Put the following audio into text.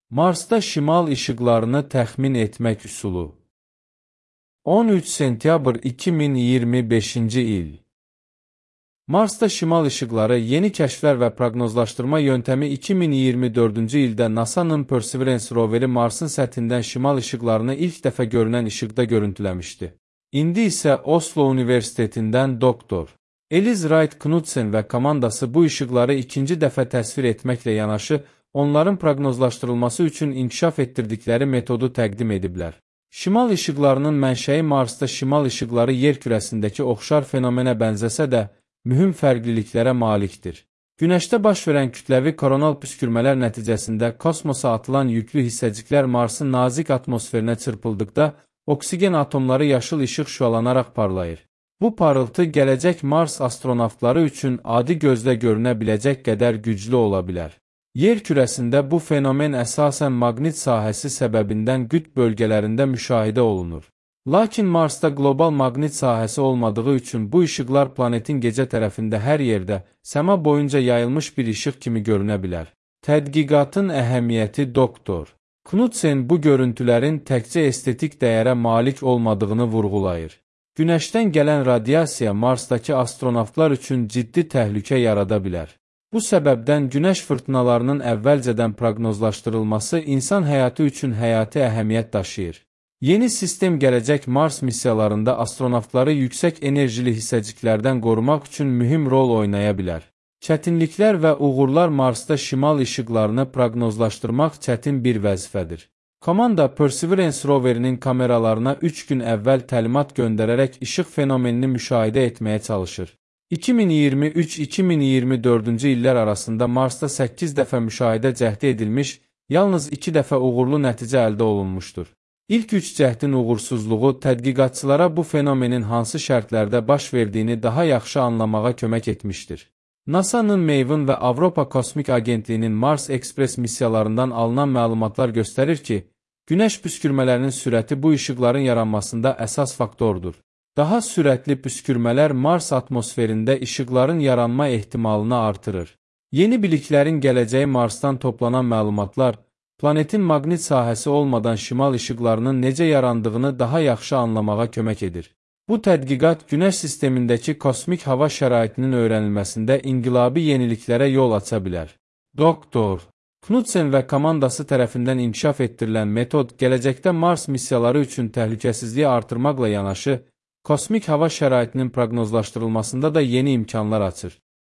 Marsda şimal işıqlarını təxmin etmək üsulu. 13 sentyabr 2025-ci il. Marsda şimal işıqları yeni kəşflər və proqnozlaşdırma yöntəmi 2024-cü ildə NASA-nın Perseverance roveri Marsın səthindən şimal işıqlarını ilk dəfə görünən işıqda görüntüləmişdi. İndi isə Oslo Universitetindən doktor Elise Wright Knudsen və komandası bu işıqları ikinci dəfə təsvir etməklə yanaşı, onların proqnozlaşdırılması üçün inkişaf etdirdikləri metodu təqdim ediblər. Şimal işıqlarının mənşəyi Marsda şimal işıqları yer kürəsindəki oxşar fenomenə bənzəsə də, mühüm fərqliliklərə malikdir. Günəşdə baş verən kütləvi koronal püskürmələr nəticəsində kosmosa atılan yüklü hissəciklər Marsın nazik atmosferinə çırpıldıqda, oksigen atomları yaşıl işıq şüalanaraq parlayır. Bu parıltı gələcək Mars astronavtları üçün adi gözlə görünə biləcək qədər güclü ola bilər. Yer kürəsində bu fenomen əsasən maqnit sahəsi səbəbindən qütb bölgələrində müşahidə olunur. Lakin Marsda qlobal maqnit sahəsi olmadığı üçün bu işıqlar planetin gecə tərəfində hər yerdə, səma boyunca yayılmış bir işıq kimi görünə bilər. Tədqiqatın əhəmiyyəti doktor Knudsen bu görüntülərin təkcə estetik dəyərə malik olmadığını vurğulayır. Günəşdən gələn radiasiya Marsdakı astronavtlar üçün ciddi təhlükə yarada bilər. Bu səbəbdən günəş fırtınalarının əvvəlcədən proqnozlaşdırılması insan həyatı üçün həyati əhəmiyyət daşıyır. Yeni sistem gələcək Mars missiyalarında astronavtları yüksək enerjili hissəciklərdən qorumaq üçün mühim rol oynaya bilər. Çətinliklər və uğurlar Marsda şimal işıqlarını proqnozlaşdırmaq çətin bir vəzifədir. Komanda Perseverance roverinin kameralarına 3 gün əvvəl təlimat göndərərək işıq fenomenini müşahidə etməyə çalışır. 2023-2024-cü illər arasında Marsda 8 dəfə müşahidə cəhdi edilmiş, yalnız 2 dəfə uğurlu nəticə əldə olunmuşdur. İlk 3 cəhdin uğursuzluğu tədqiqatçılara bu fenomenin hansı şərtlərdə baş verdiyini daha yaxşı anlamağa kömək etmişdir. NASA-nın Maven və Avropa Kosmik Agentliyinin Mars Express missiyalarından alınan məlumatlar göstərir ki, günəş püskürmələrinin sürəti bu işıqların yaranmasında əsas faktordur. Daha sürətli püskürmələr Mars atmosferində işıqların yaranma ehtimalını artırır. Yeni biliklərin gələcəyi Marsdan toplanan məlumatlar, planetin maqnit sahəsi olmadan şimal işıqlarının necə yarandığını daha yaxşı anlamağa kömək edir. Bu tədqiqat günəş sistemindəki kosmik hava şəraitinin öyrənilməsində inqilabi yeniliklərə yol aça bilər. Doktor Knudsen və komandası tərəfindən inkişaf etdirilən metod gələcəkdə Mars missiyaları üçün təhlükəsizliyi artırmaqla yanaşı, kosmik hava şəraitinin proqnozlaşdırılmasında da yeni imkanlar açır.